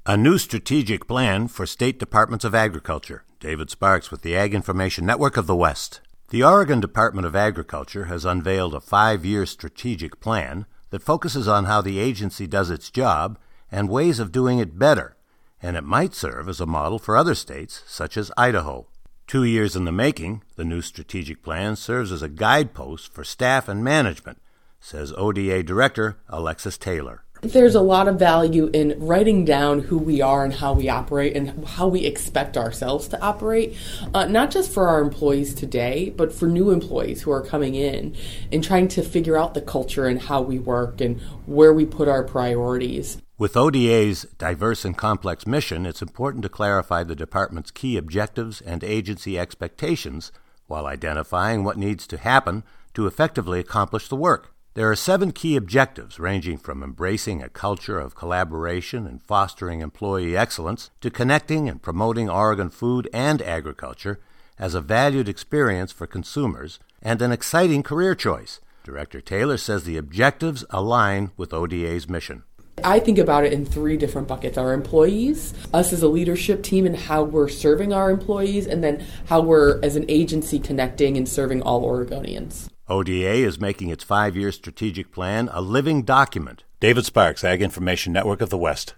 A new strategic plan for state departments of agriculture. David Sparks with the Ag Information Network of the West. The Oregon Department of Agriculture has unveiled a 5-year strategic plan that focuses on how the agency does its job and ways of doing it better, and it might serve as a model for other states, such as Idaho. 2 years in the making, the new strategic plan serves as a guidepost for staff and management, says ODA Director Alexis Taylor. There's a lot of value in writing down who we are and how we operate and how we expect ourselves to operate, not just for our employees today, but for new employees who are coming in and trying to figure out the culture and how we work and where we put our priorities. With ODA's diverse and complex mission, it's important to clarify the department's key objectives and agency expectations while identifying what needs to happen to effectively accomplish the work. There are 7 key objectives, ranging from embracing a culture of collaboration and fostering employee excellence to connecting and promoting Oregon food and agriculture as a valued experience for consumers and an exciting career choice. Director Taylor says the objectives align with ODA's mission. I think about it in 3 different buckets: our employees, us as a leadership team and how we're serving our employees, and then how we're as an agency connecting and serving all Oregonians. ODA is making its 5-year strategic plan a living document. David Sparks, Ag Information Network of the West.